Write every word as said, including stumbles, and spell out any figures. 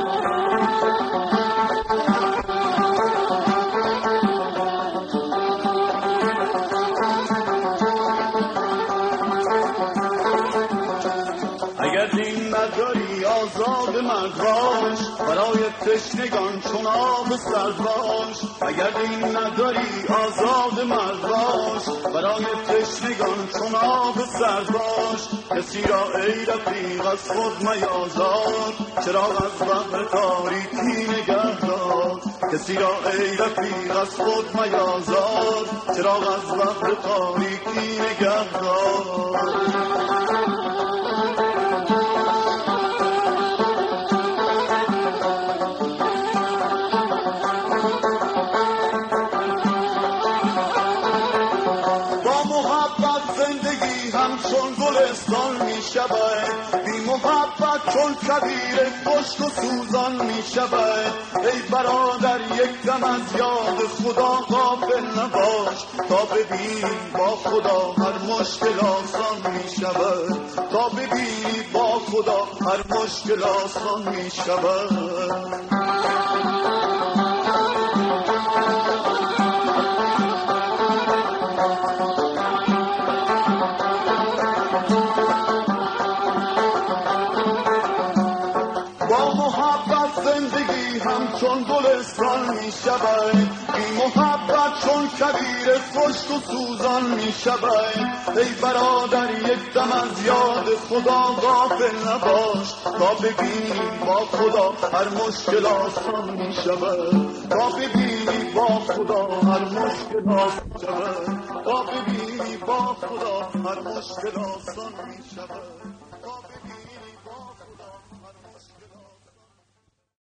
آزاد مرد باش، برای تشنگان چون آب سرد باش. اگر دین نداری آزاد مرد باش، برای تشنگان چون آب سرد باش. کسی را ای رفیق از خود میازار، چراغ از بحر تاریکی نگه دار. کسی را ای رفیق از خود میازار، چراغ از بحر تاریکی نگه دار. همچون گلستان می شود، بی محبت چون کویر خشک و سوزان می شود. ای برادر یک دم از یاد خدا غافل نباش، تا ببینی با خدا هر مشکل آسان می شود. تا ببینی با خدا هر مشکل آسان می شود. زندگی همچون گلستان می شود، بی محبت چون کویر خشک و سوزان می شود. ای برادر یک دم از یاد خدا غافل نباش، تا ببینی با خدا هر مشکل آسان می شود. تا ببینی با خدا هر مشکل آسان می شود. تا ببینی با خدا هر مشکل آسان می شود.